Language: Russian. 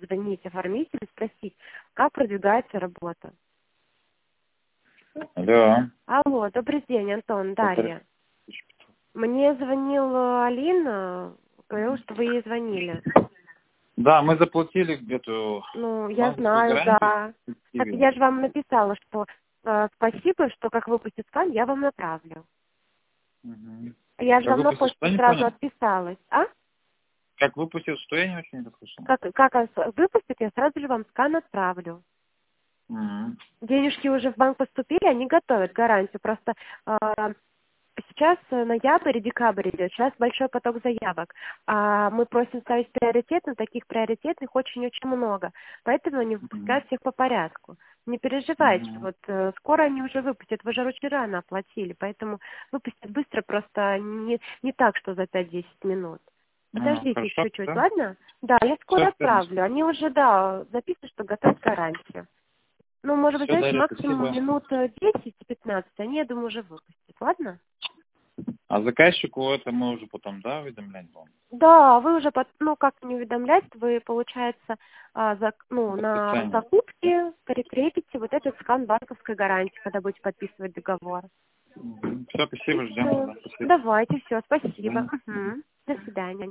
позвонить оформителю, спросить, как продвигается работа. Алло. Алло, добрый день, Антон, Дарья. Мне звонила Алина, говорила, что вы ей звонили. Да, мы заплатили эту... Ну, я знаю, да. Так я же вам написала, что спасибо, что как выпустит скан, я вам направлю. Угу. Я же Как вам на выпустил, почту сразу отписалась. А? Как выпустил, что я не очень расслышал. Как выпустит, я сразу же вам скан отправлю. Угу. Денежки уже в банк поступили, они готовят гарантию. Просто сейчас ноябрь и декабрь идет, сейчас большой поток заявок. Мы просим ставить приоритет, но таких приоритетных очень-очень много. Поэтому они выпускают всех по порядку. Не переживайте, вот скоро они уже выпустят, вы же очень рано оплатили, поэтому выпустят быстро, просто не так, что за 5-10 минут. Подождите чуть-чуть, ладно? Да, я скоро отправлю. Они уже, записаны, что готовят гарантию. Ну, может быть, знаете, максимум минут 10-15, они, я думаю, уже выпустят, ладно? А заказчику это мы уже потом, уведомлять будем? Да, вы уже, как не уведомлять, вы, получается, на закупке прикрепите вот этот скан банковской гарантии, когда будете подписывать договор. Все, спасибо, ждем. Давайте, все, спасибо. До свидания.